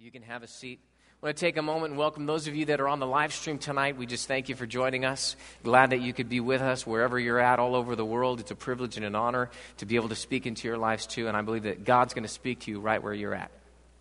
You can have a seat. I want to take a moment and welcome those of you that are on the live stream tonight. We just thank you for joining us. Glad that you could be with us wherever you're at all over the world. It's a privilege and an honor to be able to speak into your lives too, and I believe that God's going to speak to you right where you're at.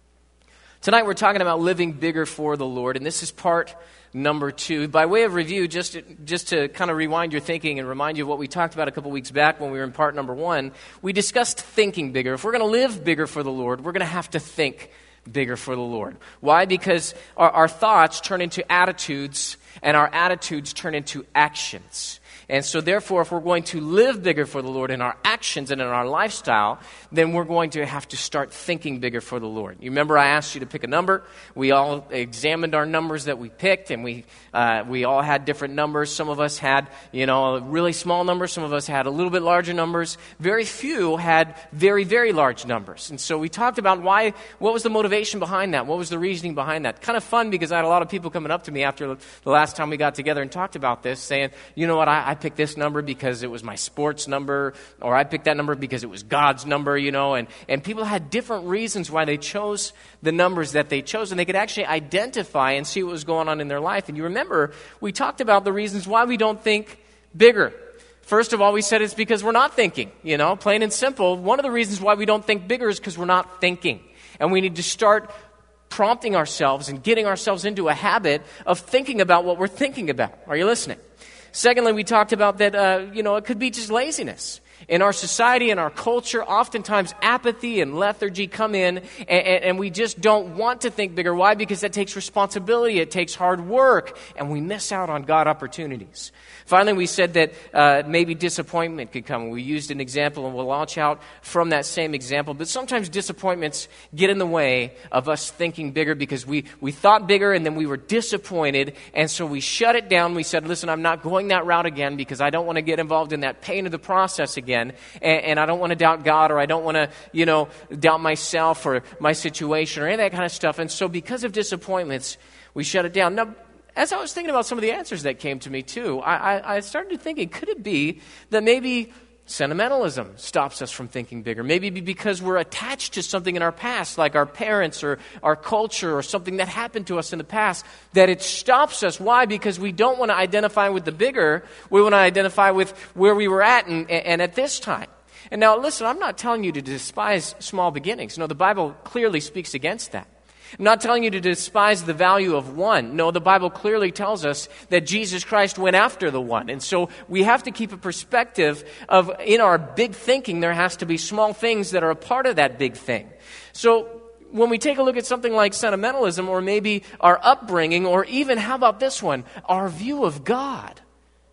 Tonight we're talking about living bigger for the Lord, and this is part number 2. By way of review, just to kind of rewind your thinking and remind you of what we talked about a couple weeks back when we were in part number 1, we discussed thinking bigger. If we're going to live bigger for the Lord, we're going to have to think bigger for the Lord. Why? Because our thoughts turn into attitudes, and our attitudes turn into actions. And so therefore, if we're going to live bigger for the Lord in our actions and in our lifestyle, then we're going to have to start thinking bigger for the Lord. You remember I asked you to pick a number. We all examined our numbers that we picked, and we all had different numbers. Some of us had, a really small number. Some of us had a little bit larger numbers. Very few had very, very large numbers. And so we talked about what was the motivation behind that? What was the reasoning behind that? Kind of fun because I had a lot of people coming up to me after the last time we got together and talked about this saying, you know what, I picked this number because it was my sports number, or I picked that number because it was God's number, and people had different reasons why they chose the numbers that they chose, and they could actually identify and see what was going on in their life. And you remember, we talked about the reasons why we don't think bigger. First of all, we said it's because we're not thinking, plain and simple. One of the reasons why we don't think bigger is because we're not thinking, and we need to start prompting ourselves and getting ourselves into a habit of thinking about what we're thinking about. Are you listening? Secondly, we talked about that, it could be just laziness. In our society and our culture, oftentimes apathy and lethargy come in, and we just don't want to think bigger. Why? Because that takes responsibility, it takes hard work, and we miss out on God opportunities. Finally, we said that maybe disappointment could come. We used an example, and we'll launch out from that same example. But sometimes disappointments get in the way of us thinking bigger because we thought bigger, and then we were disappointed, and so we shut it down. We said, listen, I'm not going that route again because I don't want to get involved in that pain of the process again. And I don't want to doubt God, or I don't want to, doubt myself or my situation or any of that kind of stuff. And so because of disappointments, we shut it down. Now, as I was thinking about some of the answers that came to me too, I started thinking, could it be that maybe sentimentalism stops us from thinking bigger? Maybe because we're attached to something in our past, like our parents or our culture or something that happened to us in the past, that it stops us. Why? Because we don't want to identify with the bigger. We want to identify with where we were at and at this time. And now, listen, I'm not telling you to despise small beginnings. No, the Bible clearly speaks against that. I'm not telling you to despise the value of one. No, the Bible clearly tells us that Jesus Christ went after the one. And so we have to keep a perspective of, in our big thinking, there has to be small things that are a part of that big thing. So when we take a look at something like sentimentalism, or maybe our upbringing, or even, how about this one, our view of God.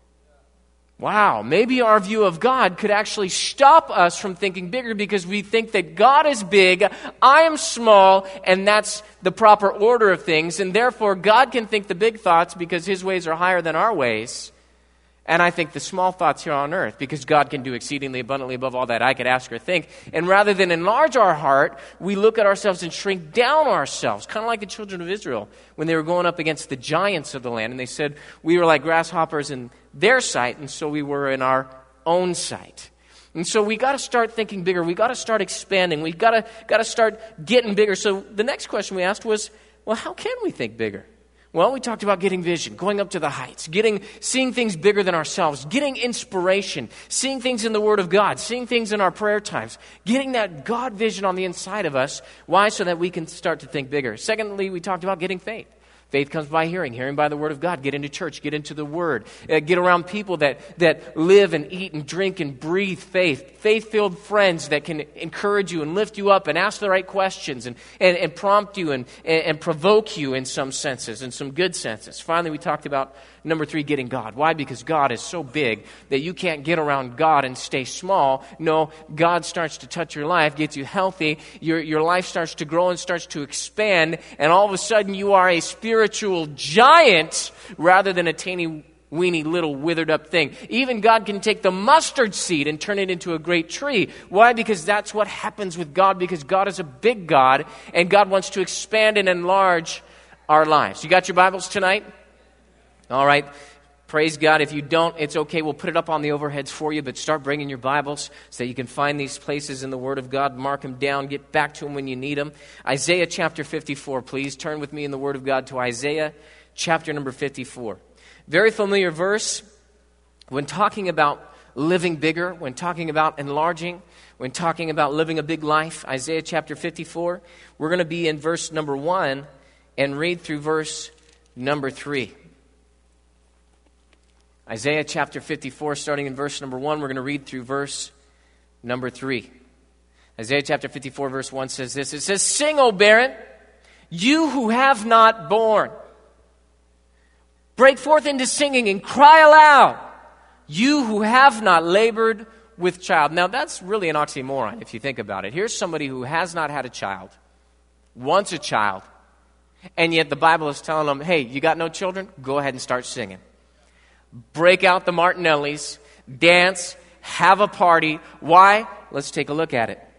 Wow, maybe our view of God could actually stop us from thinking bigger because we think that God is big, I am small, and that's the proper order of things, and therefore God can think the big thoughts because His ways are higher than our ways, and I think the small thoughts here on earth because God can do exceedingly abundantly above all that I could ask or think. And rather than enlarge our heart, we look at ourselves and shrink down ourselves, kind of like the children of Israel when they were going up against the giants of the land, and they said we were like grasshoppers in their sight, and so we were in our own sight. And so we got to start thinking bigger. We got to start expanding. We got to start getting bigger. So the next question we asked was, well, how can we think bigger? Well, we talked about getting vision, going up to the heights, seeing things bigger than ourselves, getting inspiration, seeing things in the Word of God, seeing things in our prayer times, getting that God vision on the inside of us. Why? So that we can start to think bigger. Secondly, we talked about getting faith. Faith comes by hearing, hearing by the Word of God. Get into church, get into the Word. Get around people that live and eat and drink and breathe faith. Faith-filled friends that can encourage you and lift you up and ask the right questions and prompt you and provoke you in some senses, in some good senses. Finally, we talked about number 3, getting God. Why? Because God is so big that you can't get around God and stay small. No, God starts to touch your life, gets you healthy, your life starts to grow and starts to expand, and all of a sudden you are a spiritual giant rather than a teeny weeny little withered up thing. Even God can take the mustard seed and turn it into a great tree. Why? Because that's what happens with God, because God is a big God, and God wants to expand and enlarge our lives. You got your Bibles tonight? All right. Praise God. If you don't, it's okay. We'll put it up on the overheads for you, but start bringing your Bibles so that you can find these places in the Word of God. Mark them down. Get back to them when you need them. Isaiah chapter 54, please. Turn with me in the Word of God to Isaiah chapter number 54. Very familiar verse when talking about living bigger, when talking about enlarging, when talking about living a big life. Isaiah chapter 54. We're going to be in verse number 1 and read through verse number 3. Isaiah chapter 54, starting in verse number 1, we're going to read through verse number 3. Isaiah chapter 54, verse 1 says this. It says, "Sing, O barren, you who have not borne. Break forth into singing and cry aloud, you who have not labored with child." Now, that's really an oxymoron if you think about it. Here's somebody who has not had a child, wants a child, and yet the Bible is telling them, hey, you got no children? Go ahead and start singing. Break out the Martinellis, dance, have a party. Why? Let's take a look at it.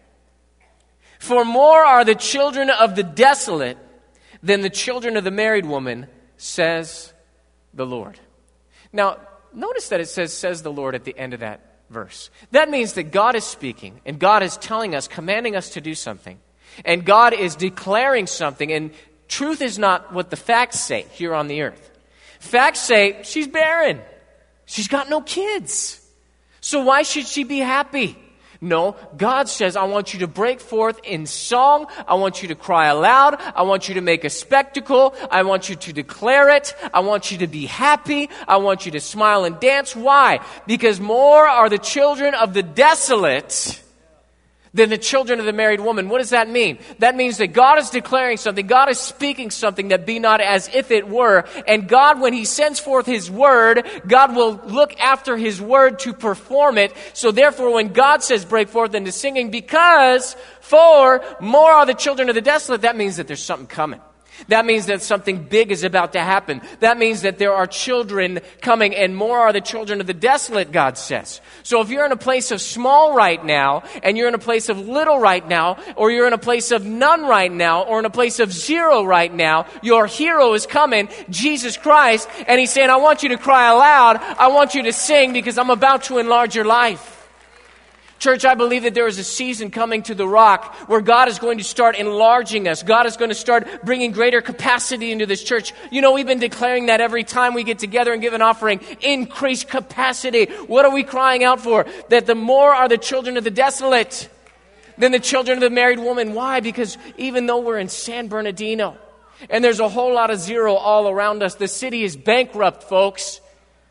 "For more are the children of the desolate than the children of the married woman, says the Lord." Now, notice that it says the Lord at the end of that verse. That means that God is speaking, and God is telling us, commanding us to do something. And God is declaring something, and truth is not what the facts say here on the earth. Facts say she's barren. She's got no kids. So why should she be happy? No, God says, I want you to break forth in song. I want you to cry aloud. I want you to make a spectacle. I want you to declare it. I want you to be happy. I want you to smile and dance. Why? Because more are the children of the desolate than the children of the married woman. What does that mean? That means that God is declaring something. God is speaking something that be not as if it were. And God, when He sends forth His word, God will look after His word to perform it. So therefore, when God says break forth into singing, because for more are the children of the desolate, that means that there's something coming. That means that something big is about to happen. That means that there are children coming, and more are the children of the desolate, God says. So if you're in a place of small right now, and you're in a place of little right now, or you're in a place of none right now, or in a place of zero right now, your hero is coming, Jesus Christ, and He's saying, I want you to cry aloud, I want you to sing, because I'm about to enlarge your life. Church, I believe that there is a season coming to the Rock where God is going to start enlarging us. God is going to start bringing greater capacity into this church. You know, we've been declaring that every time we get together and give an offering. Increased capacity. What are we crying out for? That the more are the children of the desolate than the children of the married woman. Why? Because even though we're in San Bernardino and there's a whole lot of zero all around us, the city is bankrupt, folks.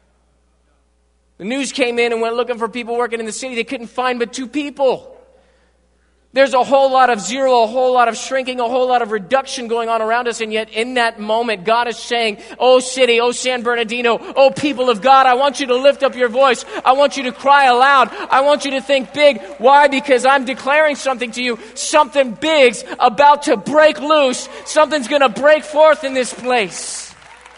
The news came in and went looking for people working in the city. They couldn't find but 2 people. There's a whole lot of zero, a whole lot of shrinking, a whole lot of reduction going on around us. And yet in that moment, God is saying, oh city, oh San Bernardino, oh people of God, I want you to lift up your voice. I want you to cry aloud. I want you to think big. Why? Because I'm declaring something to you. Something big's about to break loose. Something's going to break forth in this place.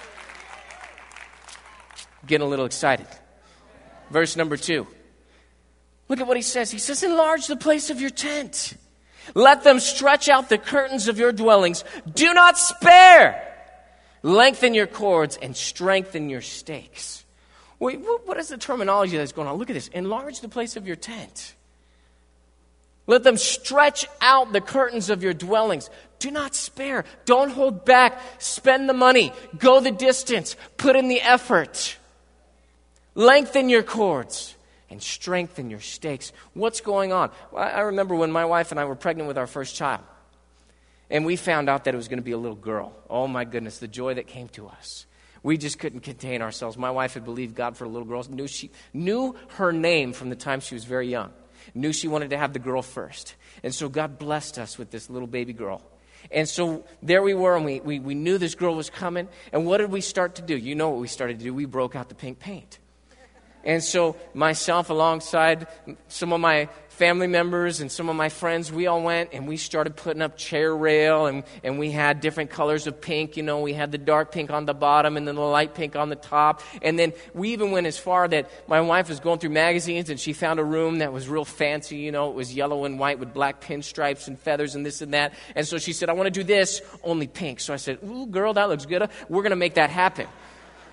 Getting a little excited. Verse number 2. Look at what he says. He says, enlarge the place of your tent. Let them stretch out the curtains of your dwellings. Do not spare. Lengthen your cords and strengthen your stakes. Wait, what is the terminology that's going on? Look at this. Enlarge the place of your tent. Let them stretch out the curtains of your dwellings. Do not spare. Don't hold back. Spend the money. Go the distance. Put in the effort. Lengthen your cords and strengthen your stakes. What's going on? Well, I remember when my wife and I were pregnant with our first child, and we found out that it was going to be a little girl. Oh my goodness, the joy that came to us. We just couldn't contain ourselves. My wife had believed God for a little girl. Knew her name from the time she was very young. Knew she wanted to have the girl first. And so God blessed us with this little baby girl. And so there we were, and we knew this girl was coming. And what did we start to do? You know what we started to do. We broke out the pink paint. And so myself, alongside some of my family members and some of my friends, we all went and we started putting up chair rail, and we had different colors of pink. You know, we had the dark pink on the bottom and then the light pink on the top. And then we even went as far that my wife was going through magazines and she found a room that was real fancy. You know, it was yellow and white with black pinstripes and feathers and this and that. And so she said, I want to do this, only pink. So I said, ooh, girl, that looks good. We're going to make that happen.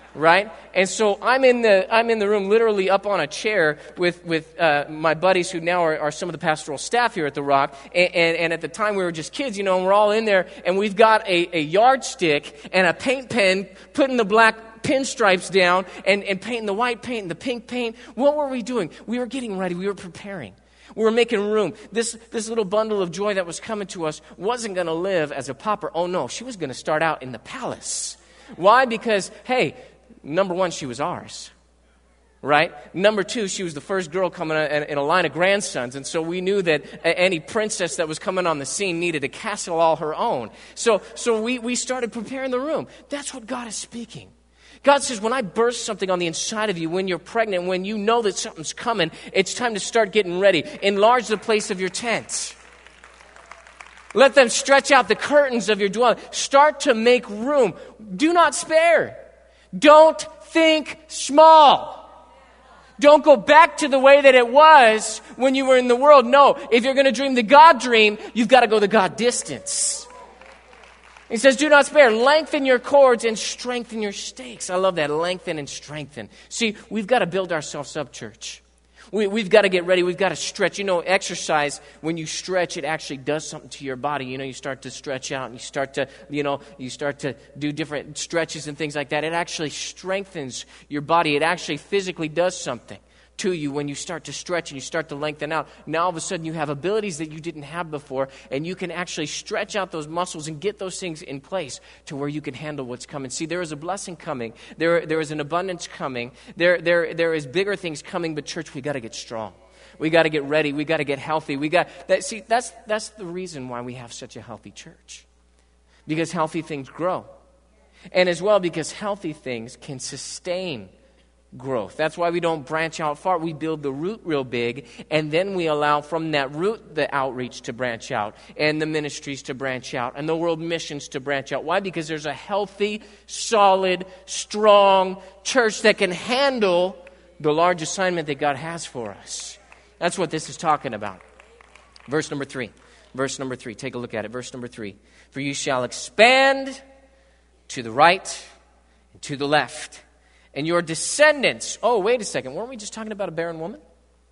Right? And so I'm in the room literally up on a chair with my buddies who now are some of the pastoral staff here at The Rock. And at the time we were just kids, and we're all in there, and we've got a yardstick and a paint pen, putting the black pinstripes down and painting the white paint and the pink paint. What were we doing? We were getting ready. We were preparing. We were making room. This little bundle of joy that was coming to us wasn't going to live as a pauper. Oh no, she was going to start out in the palace. Why? Because, hey, number one, she was ours, right? Number two, she was the first girl coming in a line of grandsons, and so we knew that any princess that was coming on the scene needed a castle all her own. So we started preparing the room. That's what God is speaking. God says, when I burst something on the inside of you, when you're pregnant, when you know that something's coming, it's time to start getting ready. Enlarge the place of your tent. Let them stretch out the curtains of your dwelling. Start to make room. Do not spare. Don't think small. Don't go back to the way that it was when you were in the world. No, if you're going to dream the God dream, you've got to go the God distance. He says, do not spare. Lengthen your cords and strengthen your stakes. I love that. Lengthen and strengthen. See, we've got to build ourselves up, church. We've got to get ready. We've got to stretch. Exercise, when you stretch, it actually does something to your body. You start to stretch out and you start to do different stretches and things like that. It actually strengthens your body. It actually physically does something to you when you start to stretch and you start to lengthen out. Now, all of a sudden, you have abilities that you didn't have before, and you can actually stretch out those muscles and get those things in place to where you can handle what's coming. See, there is a blessing coming. There is an abundance coming. There is bigger things coming, but church, we got to get strong. We got to get ready. We got to get healthy. That's the reason why we have such a healthy church. Because healthy things grow. And as well, because healthy things can sustain growth. That's why we don't branch out far. We build the root real big, and then we allow from that root the outreach to branch out, and the ministries to branch out, and the world missions to branch out. Why? Because there's a healthy, solid, strong church that can handle the large assignment that God has for us. That's what this is talking about. Verse number 3. Take a look at it. Verse number 3. For you shall expand to the right and to the left, and your descendants. Oh, wait a second. Weren't we just talking about a barren woman?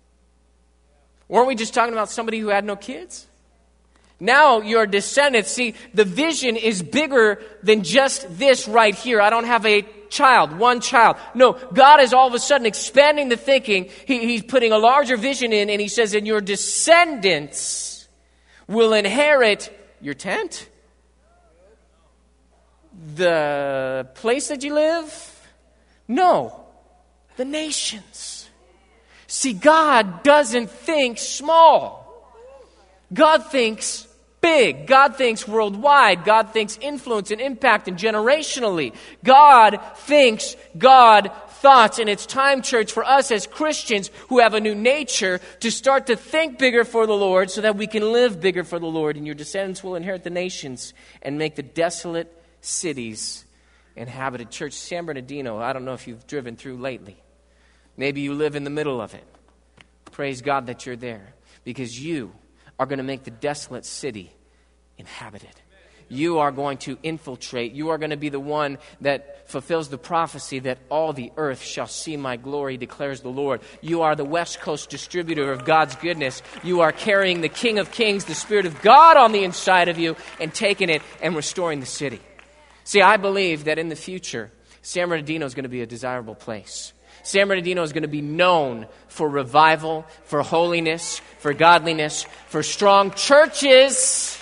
Weren't we just talking about somebody who had no kids? Now your descendants. See, the vision is bigger than just this right here. I don't have a child, one child. No, God is all of a sudden expanding the thinking. He's putting a larger vision in, and he says, and your descendants will inherit your tent, the place that you live. No, the nations. See, God doesn't think small. God thinks big. God thinks worldwide. God thinks influence and impact and generationally. God thinks God thoughts. And it's time, church, for us as Christians who have a new nature to start to think bigger for the Lord so that we can live bigger for the Lord. And your descendants will inherit the nations and make the desolate cities inhabited. Church, San Bernardino, I don't know if you've driven through lately. Maybe you live in the middle of it. Praise God that you're there, because you are going to make the desolate city inhabited. You are going to infiltrate. You are going to be the one that fulfills the prophecy that all the earth shall see my glory, declares the Lord. You are the West Coast distributor of God's goodness. You are carrying the King of Kings, the Spirit of God on the inside of you, and taking it and restoring the city. See, I believe that in the future, San Bernardino is going to be a desirable place. San Bernardino is going to be known for revival, for holiness, for godliness, for strong churches.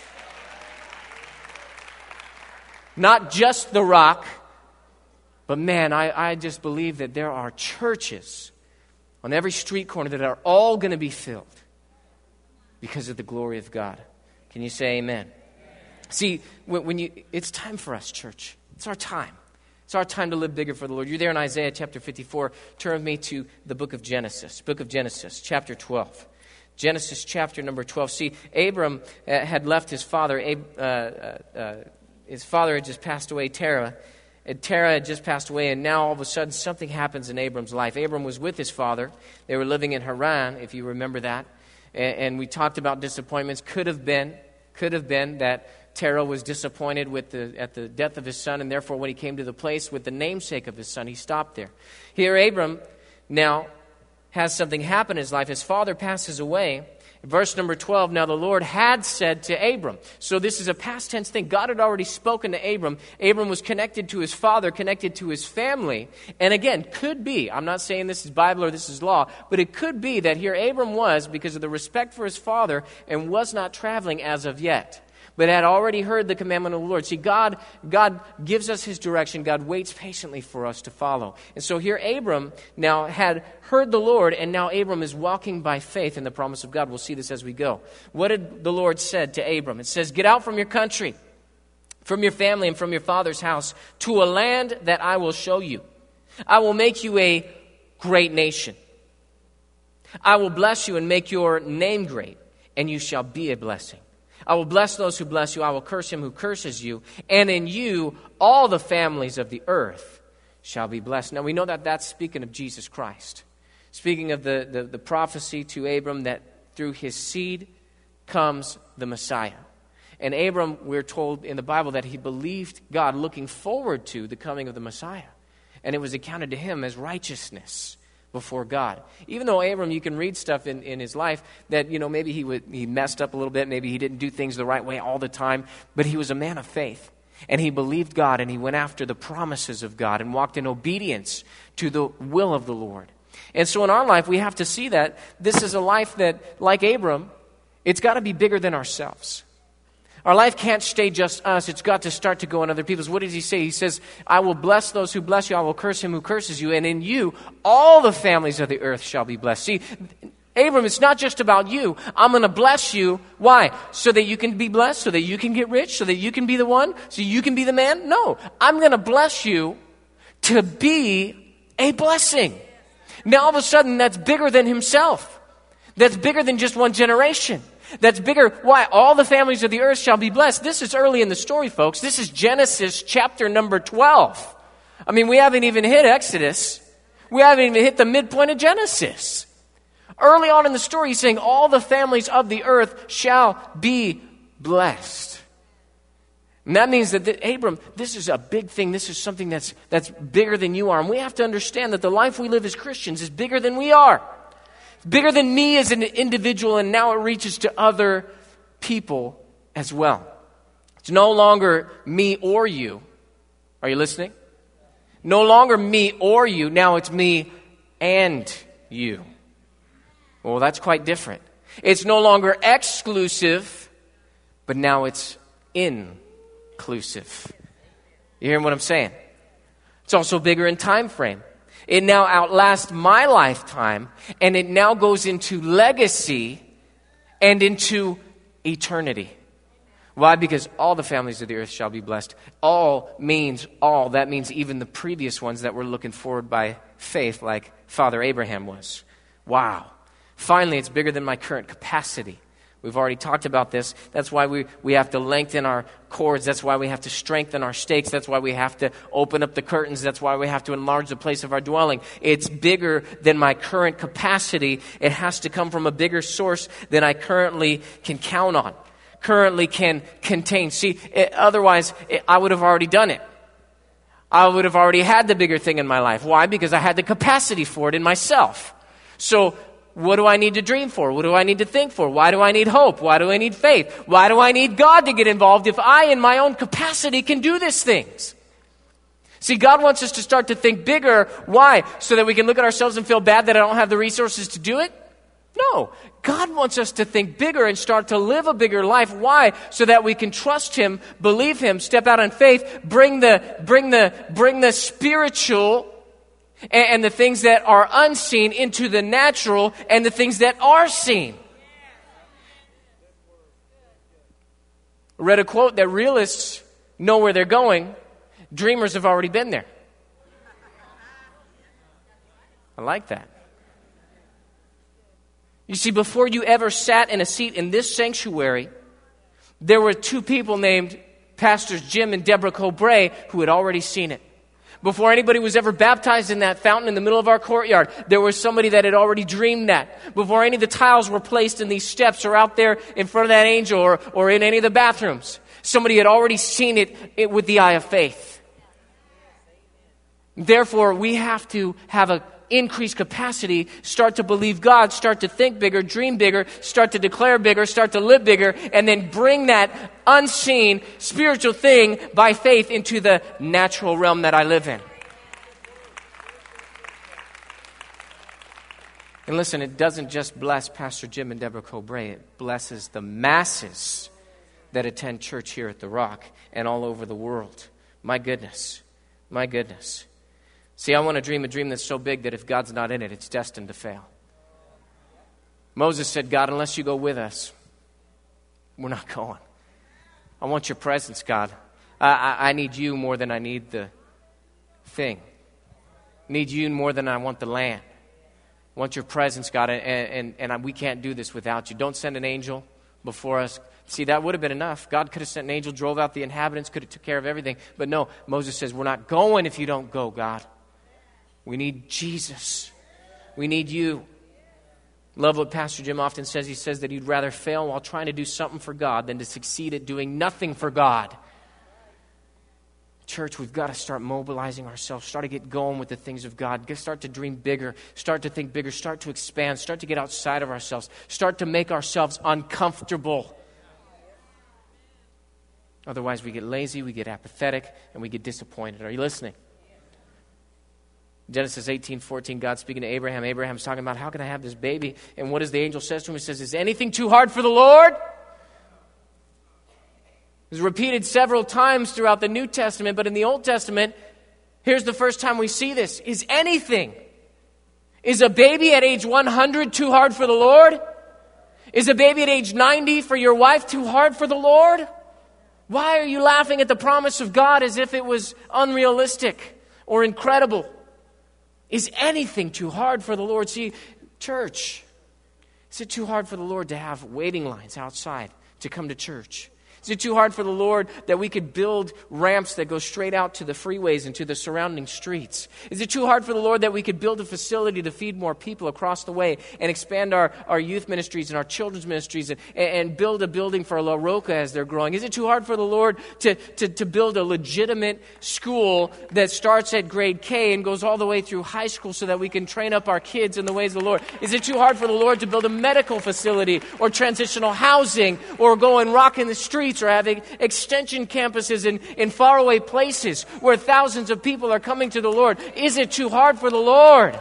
Not just The Rock, but man, I just believe that there are churches on every street corner that are all going to be filled because of the glory of God. Can you say amen? See, it's time for us, church. It's our time. It's our time to live bigger for the Lord. You're there in Isaiah chapter 54. Turn with me to the book of Genesis. Book of Genesis, chapter 12. Genesis chapter number 12. See, Abram had left his father. His father had just passed away, Terah. And Terah had just passed away, and now all of a sudden something happens in Abram's life. Abram was with his father. They were living in Haran, if you remember that. And we talked about disappointments. Could have been that Terah was disappointed at the death of his son, and therefore when he came to the place with the namesake of his son, he stopped there. Here Abram now has something happen in his life. His father passes away. Verse number 12, now the Lord had said to Abram. So this is a past tense thing. God had already spoken to Abram. Abram was connected to his father, connected to his family. And again, could be, I'm not saying this is Bible or this is law, but it could be that here Abram was, because of the respect for his father, and was not traveling as of yet, but had already heard the commandment of the Lord. See, God gives us his direction. God waits patiently for us to follow. And so here Abram now had heard the Lord, and now Abram is walking by faith in the promise of God. We'll see this as we go. What did the Lord said to Abram? It says, get out from your country, from your family, and from your father's house, to a land that I will show you. I will make you a great nation. I will bless you and make your name great, and you shall be a blessing. I will bless those who bless you. I will curse him who curses you. And in you, all the families of the earth shall be blessed. Now, we know that that's speaking of Jesus Christ. Speaking of the prophecy to Abram that through his seed comes the Messiah. And Abram, we're told in the Bible that he believed God, looking forward to the coming of the Messiah. And it was accounted to him as righteousness before God. Even though Abram, you can read stuff in his life that, maybe he messed up a little bit, maybe he didn't do things the right way all the time, but he was a man of faith. And he believed God, and he went after the promises of God and walked in obedience to the will of the Lord. And so in our life, we have to see that this is a life that, like Abram, it's got to be bigger than ourselves. Our life can't stay just us. It's got to start to go on other people's. What does he say? He says, I will bless those who bless you. I will curse him who curses you. And in you, all the families of the earth shall be blessed. See, Abram, it's not just about you. I'm going to bless you. Why? So that you can be blessed, so that you can get rich, so that you can be the one, so you can be the man? No. I'm going to bless you to be a blessing. Now, all of a sudden, that's bigger than himself. That's bigger than just one generation. That's bigger. Why? All the families of the earth shall be blessed. This is early in the story, folks. This is Genesis chapter number 12. I mean, we haven't even hit Exodus. We haven't even hit the midpoint of Genesis. Early on in the story, he's saying all the families of the earth shall be blessed. And that means that Abram, this is a big thing. This is something that's bigger than you are. And we have to understand that the life we live as Christians is bigger than we are. Bigger than me as an individual, and now it reaches to other people as well. It's no longer me or you. Are you listening? No longer me or you. Now it's me and you. Well, that's quite different. It's no longer exclusive, but now it's inclusive. You hearing what I'm saying? It's also bigger in time frame. It now outlasts my lifetime, and it now goes into legacy and into eternity. Why? Because all the families of the earth shall be blessed. All means all. That means even the previous ones that were looking forward by faith, like Father Abraham was. Wow. Finally, it's bigger than my current capacity. We've already talked about this. That's why we have to lengthen our cords. That's why we have to strengthen our stakes. That's why we have to open up the curtains. That's why we have to enlarge the place of our dwelling. It's bigger than my current capacity. It has to come from a bigger source than I currently can count on, currently can contain. See, otherwise, I would have already done it. I would have already had the bigger thing in my life. Why? Because I had the capacity for it in myself. So, what do I need to dream for? What do I need to think for? Why do I need hope? Why do I need faith? Why do I need God to get involved if I, in my own capacity, can do these things? See, God wants us to start to think bigger. Why? So that we can look at ourselves and feel bad that I don't have the resources to do it? No. God wants us to think bigger and start to live a bigger life. Why? So that we can trust Him, believe Him, step out in faith, bring the spiritual and the things that are unseen into the natural and the things that are seen. I read a quote that realists know where they're going. Dreamers have already been there. I like that. You see, before you ever sat in a seat in this sanctuary, there were two people named Pastors Jim and Deborah Cobray who had already seen it. Before anybody was ever baptized in that fountain in the middle of our courtyard, there was somebody that had already dreamed that. Before any of the tiles were placed in these steps or out there in front of that angel or in any of the bathrooms, Somebody had already seen it with the eye of faith. Therefore, we have to have an increased capacity, start to believe God, start to think bigger, dream bigger, start to declare bigger, start to live bigger, and then bring that unseen spiritual thing by faith into the natural realm that I live in. And listen, it doesn't just bless Pastor Jim and Deborah Cobray. It blesses the masses that attend church here at The Rock and all over the world. My goodness. My goodness. See, I want to dream a dream that's so big that if God's not in it, it's destined to fail. Moses said, God, unless you go with us, we're not going. I want your presence, God. I need you more than I need the thing. I need you more than I want the land. I want your presence, God, and we can't do this without you. Don't send an angel before us. See, that would have been enough. God could have sent an angel, drove out the inhabitants, could have took care of everything. But no, Moses says, we're not going if you don't go, God. We need Jesus. We need you. Love what Pastor Jim often says. He says that he'd rather fail while trying to do something for God than to succeed at doing nothing for God. Church, we've got to start mobilizing ourselves, start to get going with the things of God, start to dream bigger, start to think bigger, start to expand, start to get outside of ourselves, start to make ourselves uncomfortable. Otherwise, we get lazy, we get apathetic, and we get disappointed. Are you listening? Genesis 18:14, God speaking to Abraham. Abraham's talking about, how can I have this baby? And what does the angel says to him? He says, is anything too hard for the Lord? It's repeated several times throughout the New Testament, but in the Old Testament, here's the first time we see this. Is a baby at age 100 too hard for the Lord? Is a baby at age 90 for your wife too hard for the Lord? Why are you laughing at the promise of God as if it was unrealistic or incredible? Is anything too hard for the Lord? See, church, is it too hard for the Lord to have waiting lines outside to come to church? Is it too hard for the Lord that we could build ramps that go straight out to the freeways and to the surrounding streets? Is it too hard for the Lord that we could build a facility to feed more people across the way and expand our youth ministries and our children's ministries and build a building for La Roca as they're growing? Is it too hard for the Lord to build a legitimate school that starts at grade K and goes all the way through high school so that we can train up our kids in the ways of the Lord? Is it too hard for the Lord to build a medical facility or transitional housing or go and rock in the streets or having extension campuses in faraway places where thousands of people are coming to the Lord? Is it too hard for the Lord?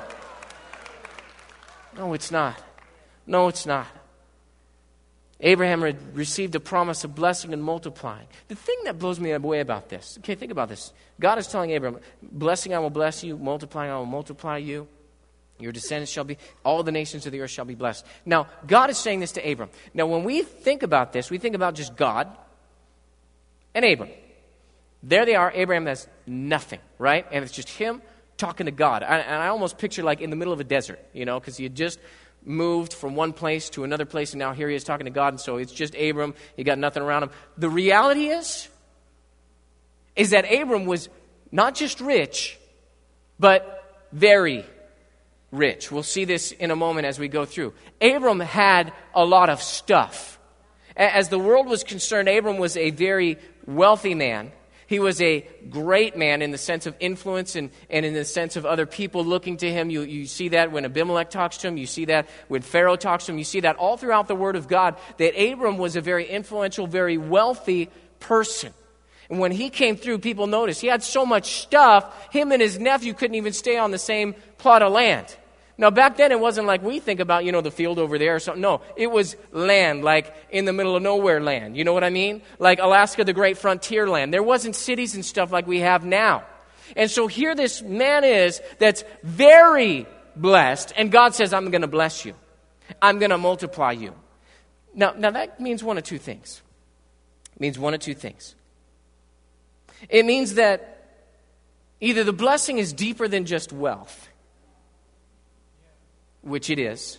No, it's not. No, it's not. Abraham received a promise of blessing and multiplying. The thing that blows me away about this, okay, think about this. God is telling Abraham, blessing I will bless you, multiplying I will multiply you. Your descendants shall be, all the nations of the earth shall be blessed. Now, God is saying this to Abram. Now, when we think about this, we think about just God and Abram. There they are. Abraham has nothing, right? And it's just him talking to God. And I almost picture like in the middle of a desert, because he had just moved from one place to another place, and now here he is talking to God, and so it's just Abram. He got nothing around him. The reality is that Abram was not just rich, but very rich. We'll see this in a moment as we go through. Abram had a lot of stuff. As the world was concerned, Abram was a very wealthy man. He was a great man in the sense of influence and in the sense of other people looking to him. You see that when Abimelech talks to him. You see that when Pharaoh talks to him. You see that all throughout the Word of God, that Abram was a very influential, very wealthy person. And when he came through, people noticed he had so much stuff, him and his nephew couldn't even stay on the same plot of land. Now, back then, it wasn't like we think about, the field over there or something. No, it was land, like in the middle of nowhere land. You know what I mean? Like Alaska, the great frontier land. There wasn't cities and stuff like we have now. And so here this man is that's very blessed, and God says, I'm going to bless you. I'm going to multiply you. Now that means one of two things. It means one of two things. It means that either the blessing is deeper than just wealth, which it is,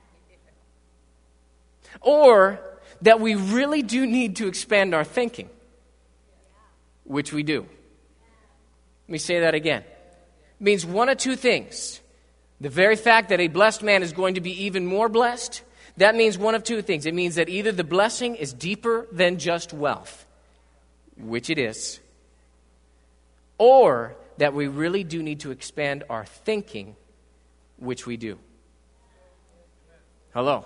or that we really do need to expand our thinking, which we do. Let me say that again. It means one of two things. The very fact that a blessed man is going to be even more blessed, that means one of two things. It means that either the blessing is deeper than just wealth, which it is, or that we really do need to expand our thinking, which we do. Hello.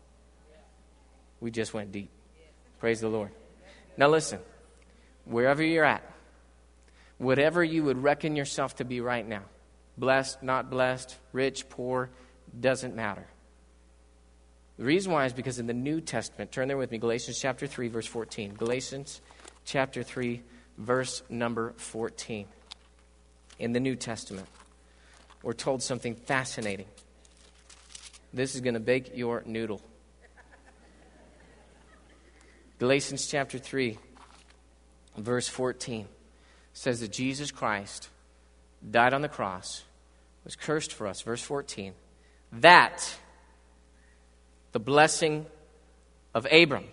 We just went deep. Praise the Lord. Now listen, wherever you're at, whatever you would reckon yourself to be right now, blessed, not blessed, rich, poor, doesn't matter. The reason why is because in the New Testament, turn there with me, Galatians chapter 3, verse 14. Galatians chapter 3, verse number 14. In the New Testament, we're told something fascinating. This is going to bake your noodle. Galatians chapter 3, verse 14 says that Jesus Christ died on the cross, was cursed for us, verse 14, that the blessing of Abram.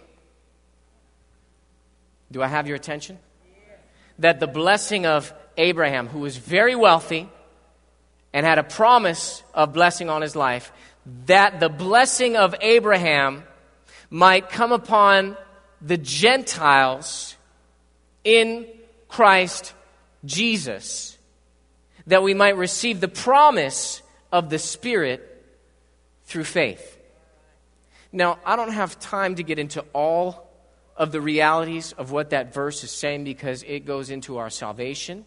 Do I have your attention? That the blessing of Abraham, who was very wealthy and had a promise of blessing on his life, that the blessing of Abraham might come upon the Gentiles in Christ Jesus, that we might receive the promise of the Spirit through faith. Now, I don't have time to get into all of the realities of what that verse is saying because it goes into our salvation.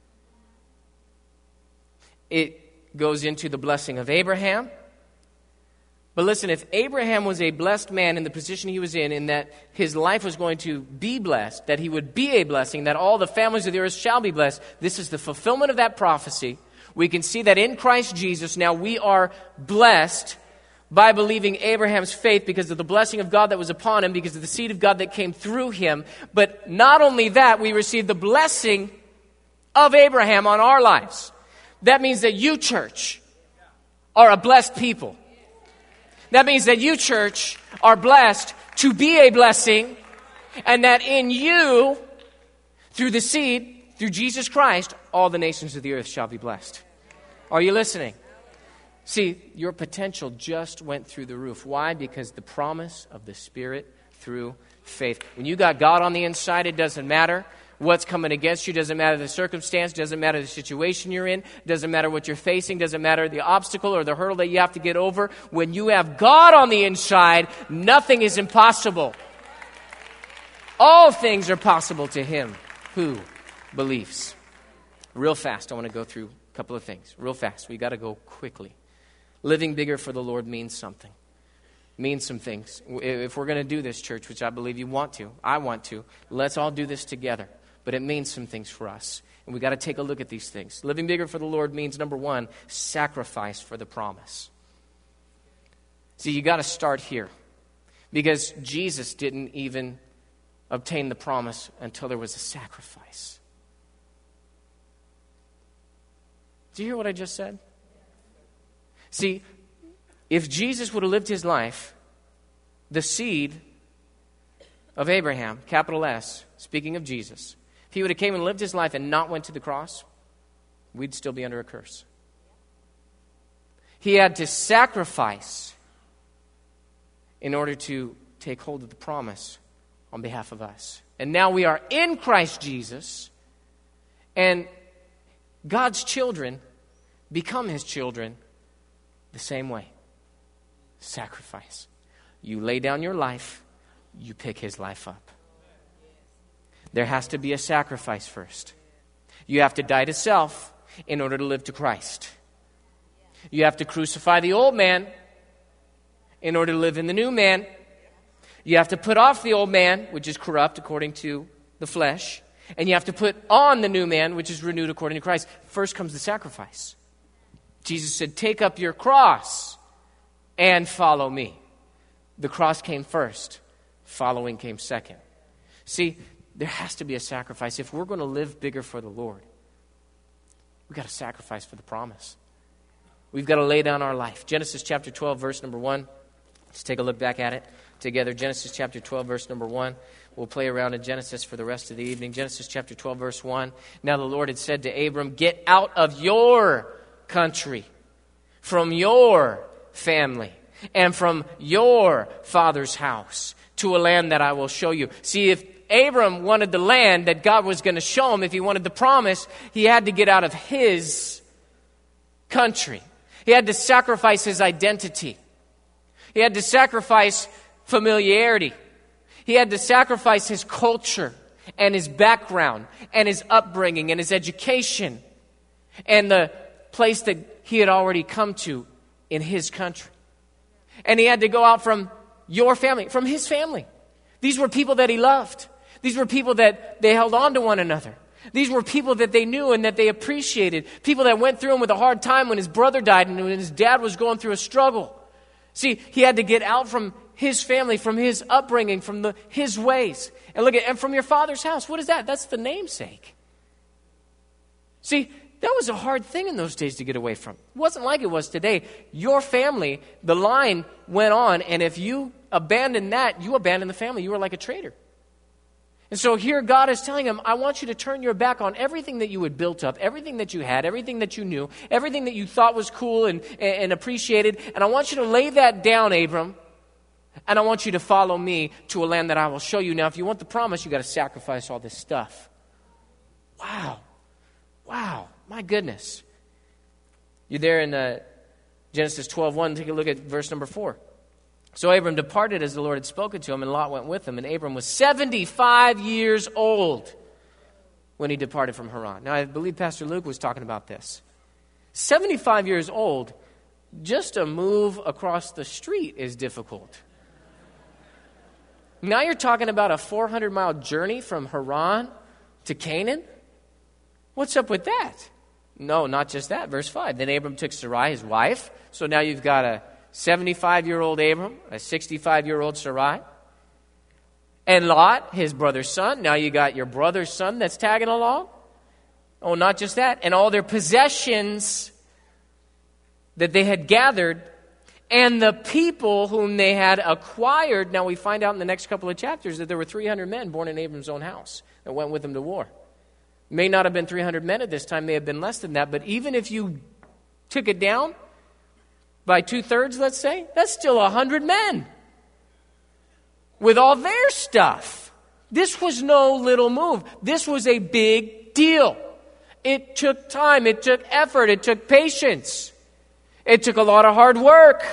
It goes into the blessing of Abraham. But listen, if Abraham was a blessed man in the position he was in that his life was going to be blessed, that he would be a blessing, that all the families of the earth shall be blessed, this is the fulfillment of that prophecy. We can see that in Christ Jesus now we are blessed by believing Abraham's faith because of the blessing of God that was upon him, because of the seed of God that came through him. But not only that, we receive the blessing of Abraham on our lives. That means that you, church, are a blessed people. That means that you, church, are blessed to be a blessing, and that in you, through the seed, through Jesus Christ, all the nations of the earth shall be blessed. Are you listening? See, your potential just went through the roof. Why? Because the promise of the Spirit through faith. When you got God on the inside, it doesn't matter what's coming against you. Doesn't matter the circumstance. Doesn't matter the situation you're in. Doesn't matter what you're facing. Doesn't matter the obstacle or the hurdle that you have to get over. When you have God on the inside, nothing is impossible. All things are possible to him who believes. Real fast, I want to go through a couple of things. Real fast. We got to go quickly. Living bigger for the Lord means something. Means some things. If we're going to do this, church, which I believe you want to, I want to, let's all do this together. But it means some things for us. And we got to take a look at these things. Living bigger for the Lord means, number one, sacrifice for the promise. See, you got to start here. Because Jesus didn't even obtain the promise until there was a sacrifice. Do you hear what I just said? See, if Jesus would have lived his life, the seed of Abraham, capital S, speaking of Jesus, if he would have came and lived his life and not went to the cross, we'd still be under a curse. He had to sacrifice in order to take hold of the promise on behalf of us. And now we are in Christ Jesus, and God's children become his children the same way. Sacrifice. You lay down your life, you pick his life up. There has to be a sacrifice first. You have to die to self in order to live to Christ. You have to crucify the old man in order to live in the new man. You have to put off the old man, which is corrupt according to the flesh, and you have to put on the new man, which is renewed according to Christ. First comes the sacrifice. Jesus said, take up your cross and follow me. The cross came first. Following came second. See, there has to be a sacrifice. If we're going to live bigger for the Lord, we've got to sacrifice for the promise. We've got to lay down our life. Genesis chapter 12, verse number 1. Let's take a look back at it together. Genesis chapter 12, verse number 1. We'll play around in Genesis for the rest of the evening. Genesis chapter 12, verse 1. Now the Lord had said to Abram, get out of your country, from your family, and from your father's house, to a land that I will show you. See, if Abram wanted the land that God was going to show him. If he wanted the promise, he had to get out of his country. He had to sacrifice his identity. He had to sacrifice familiarity. He had to sacrifice his culture and his background and his upbringing and his education and the place that he had already come to in his country. And he had to go out from your family, from his family. These were people that he loved. These were people that they held on to one another. These were people that they knew and that they appreciated. People that went through him with a hard time when his brother died and when his dad was going through a struggle. See, he had to get out from his family, from his upbringing, from his ways. And look at, and from your father's house. What is that? That's the namesake. See, that was a hard thing in those days to get away from. It wasn't like it was today. Your family, the line went on, and if you abandoned that, you abandoned the family. You were like a traitor. And so here God is telling him, I want you to turn your back on everything that you had built up, everything that you had, everything that you knew, everything that you thought was cool and appreciated. And I want you to lay that down, Abram. And I want you to follow me to a land that I will show you. Now, if you want the promise, you got to sacrifice all this stuff. Wow. Wow. My goodness. You're there in Genesis 12:1. Take a look at verse number 4. So Abram departed as the Lord had spoken to him, and Lot went with him. And Abram was 75 years old when he departed from Haran. Now, I believe Pastor Luke was talking about this. 75 years old, just to move across the street is difficult. Now you're talking about a 400-mile journey from Haran to Canaan? What's up with that? No, not just that. Verse 5. Then Abram took Sarai, his wife. So now you've got a 75-year-old Abram, a 65-year-old Sarai, and Lot, his brother's son. Now you got your brother's son that's tagging along. Oh, not just that. And all their possessions that they had gathered and the people whom they had acquired. Now we find out in the next couple of chapters that there were 300 men born in Abram's own house that went with him to war. May not have been 300 men at this time. May have been less than that. But even if you took it down by 2/3, let's say, that's still 100 men with all their stuff. This was no little move. This was a big deal. It took time. It took effort. It took patience. It took a lot of hard work.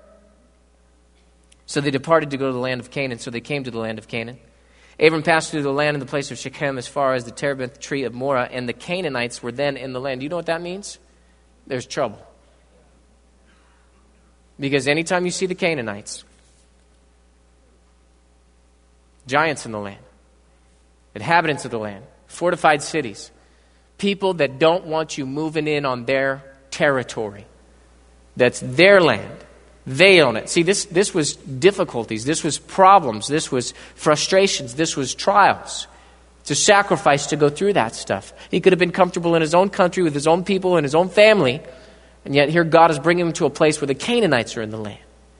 So they departed to go to the land of Canaan. So they came to the land of Canaan. Abram passed through the land in the place of Shechem as far as the terebinth tree of Moreh, and the Canaanites were then in the land. Do you know what that means? There's trouble. Because anytime you see the Canaanites, giants in the land, inhabitants of the land, fortified cities, people that don't want you moving in on their territory, that's their land, they own it. See, this was difficulties, this was problems, this was frustrations, this was trials. It's a sacrifice to go through that stuff. He could have been comfortable in his own country with his own people and his own family, and yet here God is bringing him to a place where the Canaanites are in the land.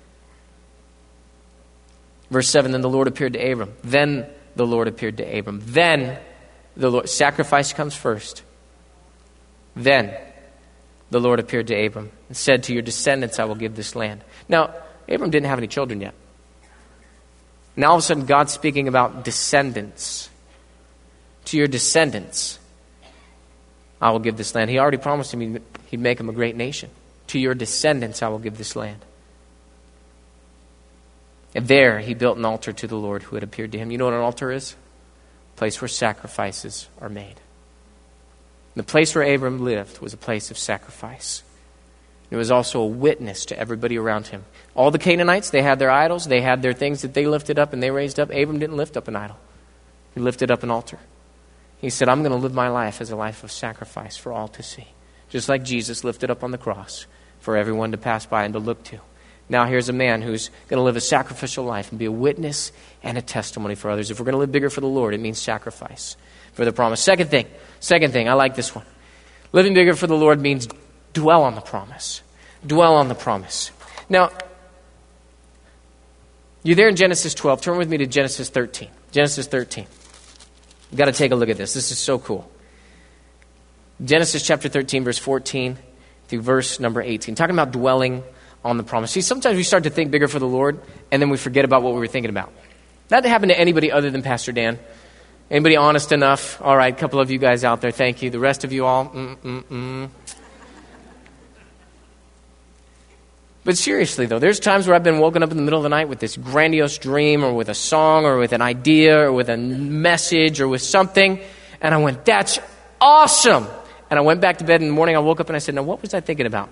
Verse 7, then the Lord appeared to Abram. Then the Lord appeared to Abram. Then the Lord, sacrifice comes first. Then the Lord appeared to Abram and said, to your descendants I will give this land. Now, Abram didn't have any children yet. Now all of a sudden God's speaking about descendants. To your descendants I will give this land. He already promised him he'd make him a great nation. To your descendants I will give this land. And there he built an altar to the Lord who had appeared to him. You know what an altar is? A place where sacrifices are made. The place where Abram lived was a place of sacrifice. It was also a witness to everybody around him. All the Canaanites, they had their idols. They had their things that they lifted up and they raised up. Abram didn't lift up an idol. He lifted up an altar. He said, I'm going to live my life as a life of sacrifice for all to see. Just like Jesus lifted up on the cross for everyone to pass by and to look to. Now here's a man who's going to live a sacrificial life and be a witness and a testimony for others. If we're going to live bigger for the Lord, it means sacrifice for the promise. Second thing, I like this one. Living bigger for the Lord means dwell on the promise. Dwell on the promise. Now, you're there in Genesis 12. Turn with me to Genesis 13. Genesis 13. You've got to take a look at this. This is so cool. Genesis chapter 13, verse 14 through verse number 18. Talking about dwelling on the promise. See, sometimes we start to think bigger for the Lord, and then we forget about what we were thinking about. That happened to anybody other than Pastor Dan. Anybody honest enough? All right, a couple of you guys out there, thank you. The rest of you all, But seriously, though, there's times where I've been woken up in the middle of the night with this grandiose dream or with a song or with an idea or with a message or with something, and I went, that's awesome! And I went back to bed in the morning, I woke up and I said, now what was I thinking about?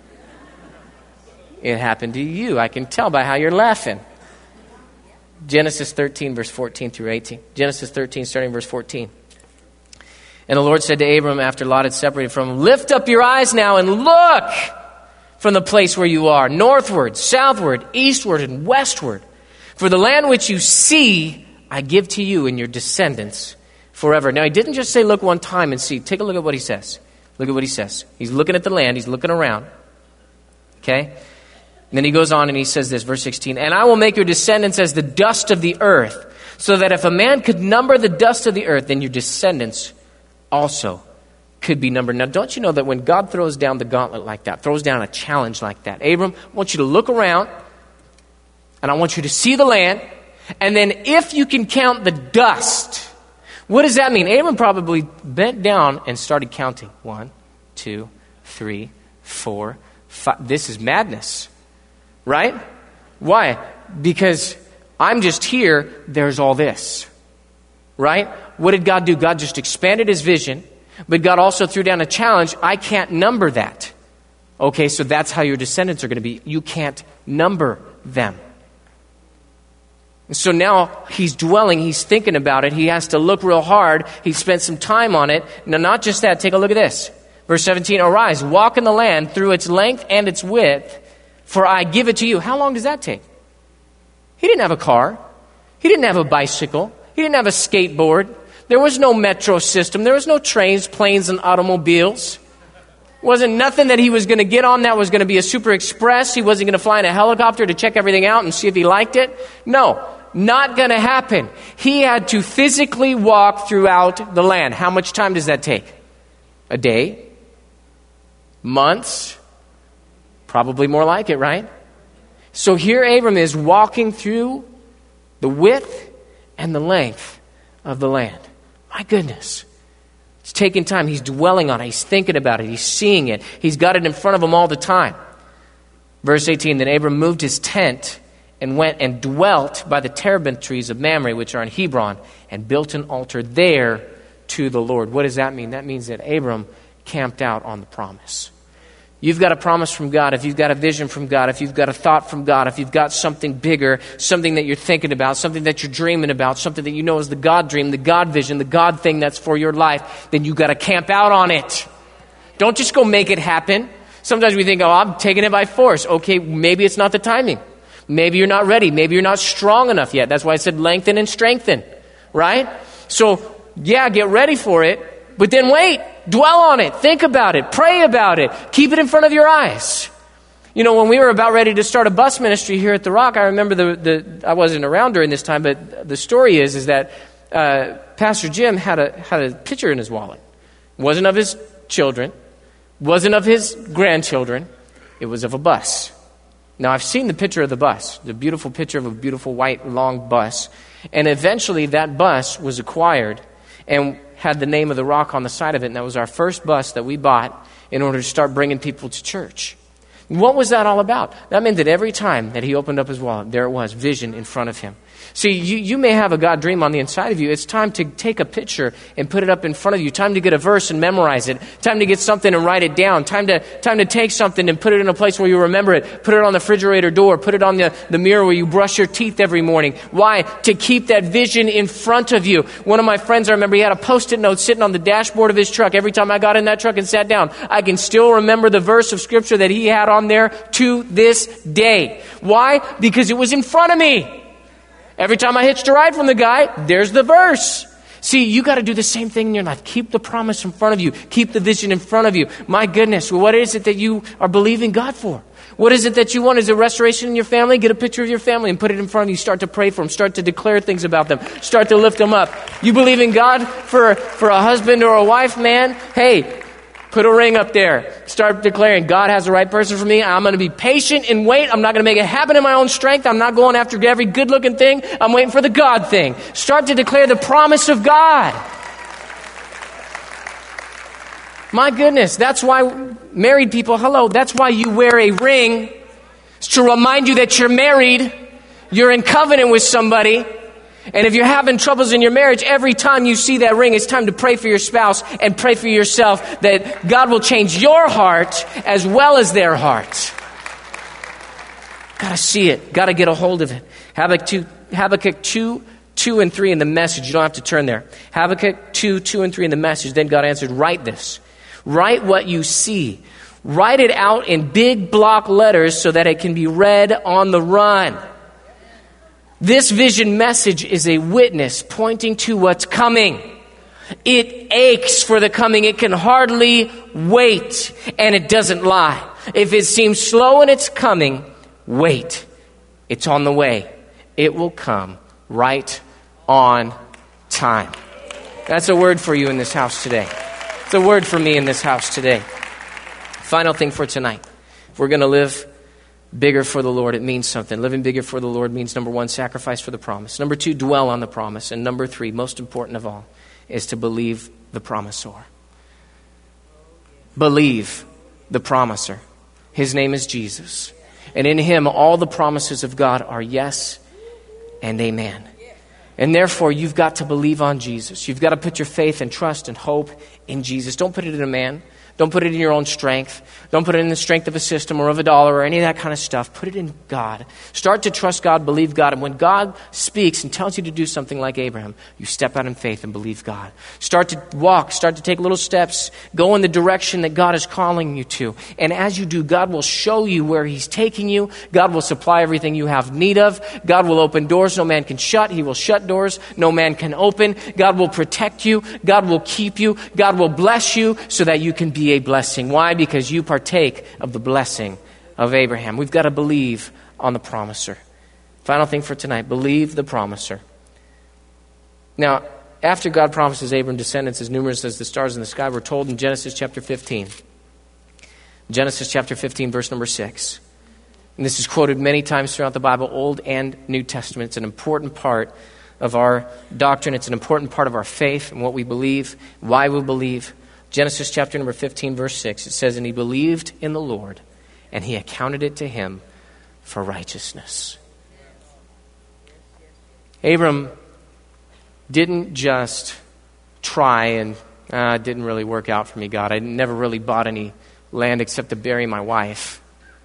It happened to you. I can tell by how you're laughing. Genesis 13, verse 14 through 18. Genesis 13, starting verse 14. And the Lord said to Abram after Lot had separated from him, lift up your eyes now and look from the place where you are, northward, southward, eastward, and westward. For the land which you see, I give to you and your descendants forever. Now, he didn't just say look one time and see. Take a look at what he says. Look at what he says. He's looking at the land. He's looking around. Okay? And then he goes on and he says this, verse 16, and I will make your descendants as the dust of the earth, so that if a man could number the dust of the earth, then your descendants also could be numbered. Now, don't you know that when God throws down the gauntlet like that, throws down a challenge like that, Abram, I want you to look around, and I want you to see the land, and then if you can count the dust, what does that mean? Abram probably bent down and started counting. 1, 2, 3, 4, 5. This is madness, right? Why? Because I'm just here, there's all this, right? What did God do? God just expanded his vision. But God also threw down a challenge. I can't number that. Okay, so that's how your descendants are going to be. You can't number them. So now he's dwelling, he's thinking about it. He has to look real hard. He spent some time on it. Now, not just that. Take a look at this. Verse 17, arise, walk in the land through its length and its width, for I give it to you. How long does that take? He didn't have a car. He didn't have a bicycle. He didn't have a skateboard. There was no metro system. There was no trains, planes, and automobiles. Wasn't nothing that he was going to get on that was going to be a super express. He wasn't going to fly in a helicopter to check everything out and see if he liked it. No, not going to happen. He had to physically walk throughout the land. How much time does that take? A day? Months? Probably more like it, right? So here Abram is walking through the width and the length of the land. My goodness. It's taking time. He's dwelling on it. He's thinking about it. He's seeing it. He's got it in front of him all the time. Verse 18, then Abram moved his tent and went and dwelt by the terebinth trees of Mamre, which are in Hebron, and built an altar there to the Lord. What does that mean? That means that Abram camped out on the promise. You've got a promise from God, if you've got a vision from God, if you've got a thought from God, if you've got something bigger, something that you're thinking about, something that you're dreaming about, something that you know is the God dream, the God vision, the God thing that's for your life, then you've got to camp out on it. Don't just go make it happen. Sometimes we think, oh, I'm taking it by force. Okay, maybe it's not the timing. Maybe you're not ready. Maybe you're not strong enough yet. That's why I said lengthen and strengthen, right? So, yeah, get ready for it, but then wait. Dwell on it. Think about it. Pray about it. Keep it in front of your eyes. You know, when we were about ready to start a bus ministry here at The Rock, I remember I wasn't around during this time, but the story is that Pastor Jim had a picture in his wallet. It wasn't of his children. Wasn't of his grandchildren. It was of a bus. Now, I've seen the picture of the bus, the beautiful picture of a beautiful white long bus. And eventually that bus was acquired and had the name of The Rock on the side of it, and that was our first bus that we bought in order to start bringing people to church. What was that all about? That meant that every time that he opened up his wallet, there it was, vision in front of him. See, you may have a God dream on the inside of you. It's time to take a picture and put it up in front of you. Time to get a verse and memorize it. Time to get something and write it down. Time to take something and put it in a place where you remember it. Put it on the refrigerator door. Put it on the mirror where you brush your teeth every morning. Why? To keep that vision in front of you. One of my friends, I remember, he had a Post-it note sitting on the dashboard of his truck. Every time I got in that truck and sat down, I can still remember the verse of Scripture that he had on there to this day. Why? Because it was in front of me. Every time I hitched a ride from the guy, there's the verse. See, you got to do the same thing in your life. Keep the promise in front of you. Keep the vision in front of you. My goodness, what is it that you are believing God for? What is it that you want? Is it restoration in your family? Get a picture of your family and put it in front of you. Start to pray for them. Start to declare things about them. Start to lift them up. You believe in God for a husband or a wife, man? Hey, Put a ring up there. Start declaring, God has the right person for me. I'm going to be patient and wait. I'm not going to make it happen in my own strength. I'm not going after every good-looking thing. I'm waiting for the God thing. Start to declare the promise of God. My goodness, that's why married people, hello, that's why you wear a ring. It's to remind you that you're married. You're in covenant with somebody. And if you're having troubles in your marriage, every time you see that ring, it's time to pray for your spouse and pray for yourself that God will change your heart as well as their heart. Got to see it. Got to get a hold of it. Habakkuk 2, 2 and 3 in the Message. You don't have to turn there. Habakkuk 2, 2 and 3 in the Message. Then God answered, write this. Write what you see. Write it out in big block letters so that it can be read on the run. This vision message is a witness pointing to what's coming. It aches for the coming. It can hardly wait, and it doesn't lie. If it seems slow in its coming, wait. It's on the way. It will come right on time. That's a word for you in this house today. It's a word for me in this house today. Final thing for tonight. If we're going to live bigger for the Lord, it means something. Living bigger for the Lord means, number 1, sacrifice for the promise. Number 2, dwell on the promise. And number 3, most important of all, is to believe the promisor. Believe the promiser. His name is Jesus. And in him, all the promises of God are yes and amen. And therefore, you've got to believe on Jesus. You've got to put your faith and trust and hope in Jesus. Don't put it in a man. Don't put it in your own strength. Don't put it in the strength of a system or of a dollar or any of that kind of stuff. Put it in God. Start to trust God, believe God. And when God speaks and tells you to do something like Abraham, you step out in faith and believe God. Start to walk. Start to take little steps. Go in the direction that God is calling you to. And as you do, God will show you where he's taking you. God will supply everything you have need of. God will open doors no man can shut. He will shut doors no man can open. God will protect you. God will keep you. God will bless you so that you can be a blessing. Why? Because you partake of the blessing of Abraham. We've got to believe on the promiser. Final thing for tonight, believe the promiser. Now, after God promises Abraham descendants as numerous as the stars in the sky, we're told in Genesis chapter 15. Genesis chapter 15, verse number 6. And this is quoted many times throughout the Bible, Old and New Testament. It's an important part of our doctrine. It's an important part of our faith and what we believe, why we believe. Genesis chapter number 15, verse 6, it says, and he believed in the Lord, and he accounted it to him for righteousness. Abram didn't just try and, it didn't really work out for me, God. I never really bought any land except to bury my wife.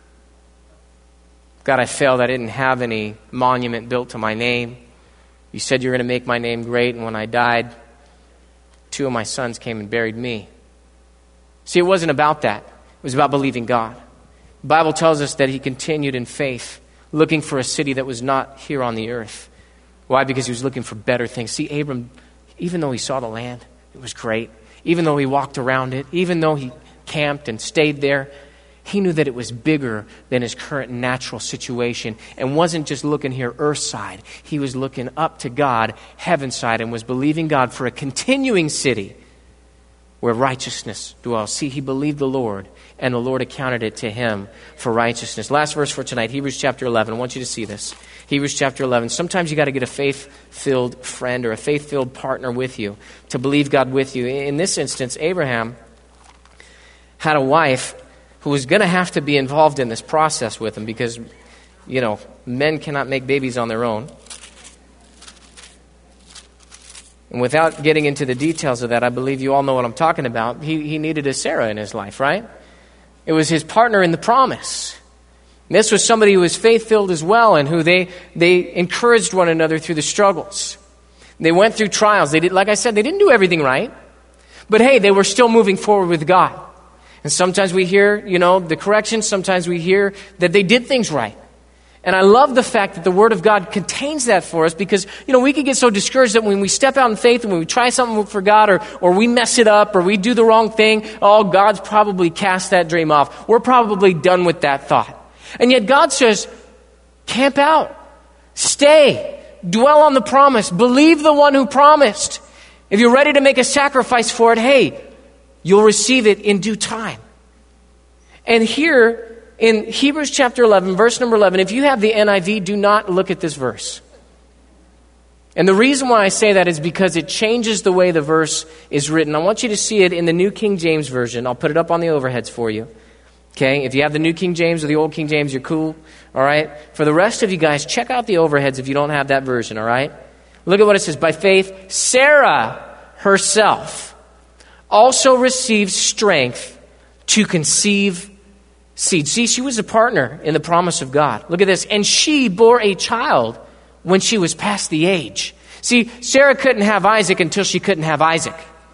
God, I failed. I didn't have any monument built to my name. You said you were going to make my name great, and when I died, 2 of my sons came and buried me. See, it wasn't about that. It was about believing God. The Bible tells us that he continued in faith, looking for a city that was not here on the earth. Why? Because he was looking for better things. See, Abram, even though he saw the land, it was great. Even though he walked around it, even though he camped and stayed there, he knew that it was bigger than his current natural situation and wasn't just looking here earth side. He was looking up to God, heaven side, and was believing God for a continuing city where righteousness dwells. See, he believed the Lord, and the Lord accounted it to him for righteousness. Last verse for tonight, Hebrews chapter 11. I want you to see this. Hebrews chapter 11. Sometimes you got to get a faith-filled friend or a faith-filled partner with you to believe God with you. In this instance, Abraham had a wife who was going to have to be involved in this process with him because, you know, men cannot make babies on their own. And without getting into the details of that, I believe you all know what I'm talking about. He needed a Sarah in his life, right? It was his partner in the promise. And this was somebody who was faith-filled as well and who they encouraged one another through the struggles. They went through trials. They did, like I said, they didn't do everything right. But hey, they were still moving forward with God. And sometimes we hear, the correction. Sometimes we hear that they did things right. And I love the fact that the Word of God contains that for us because, we could get so discouraged that when we step out in faith and when we try something for God or we mess it up or we do the wrong thing, God's probably cast that dream off. We're probably done with that thought. And yet God says, camp out, stay, dwell on the promise, believe the one who promised. If you're ready to make a sacrifice for it, hey, You'll receive it in due time. And here in Hebrews chapter 11, verse number 11, if you have the NIV, do not look at this verse. And the reason why I say that is because it changes the way the verse is written. I want you to see it in the New King James Version. I'll put it up on the overheads for you. Okay, if you have the New King James or the Old King James, you're cool. All right. For the rest of you guys, check out the overheads if you don't have that version. All right. Look at what it says. By faith, Sarah herself also received strength to conceive seed. See, she was a partner in the promise of God. Look at this. And she bore a child when she was past the age. See, Sarah couldn't have Isaac until she couldn't have Isaac.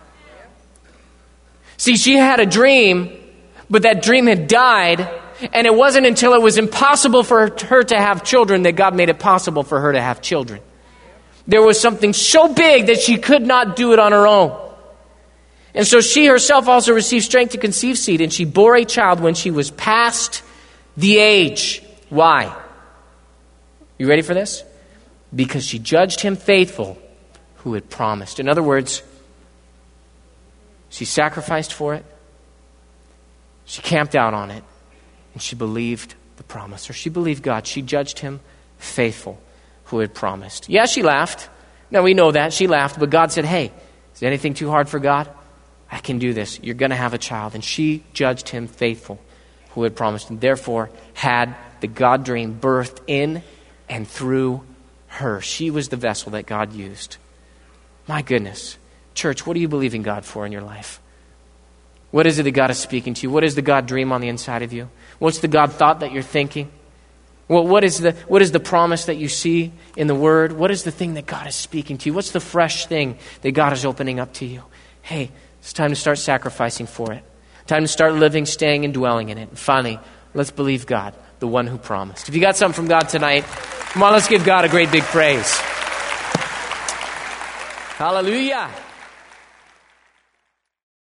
See, she had a dream, but that dream had died, and it wasn't until it was impossible for her to have children that God made it possible for her to have children. There was something so big that she could not do it on her own. And so she herself also received strength to conceive seed, and she bore a child when she was past the age. Why? You ready for this? Because she judged him faithful who had promised. In other words, she sacrificed for it, she camped out on it, and she believed the promise. Or she believed God. She judged him faithful who had promised. Yeah, she laughed. Now we know that. She laughed, but God said, hey, is anything too hard for God? I can do this. You're going to have a child. And she judged him faithful who had promised, and therefore had the God dream birthed in and through her. She was the vessel that God used. My goodness. Church, what are you believing God for in your life? What is it that God is speaking to you? What is the God dream on the inside of you? What's the God thought that you're thinking? Well, what is the promise that you see in the Word? What is the thing that God is speaking to you? What's the fresh thing that God is opening up to you? Hey, it's time to start sacrificing for it. Time to start living, staying, and dwelling in it. And finally, let's believe God, the one who promised. If you got something from God tonight, come on, let's give God a great big praise. Hallelujah.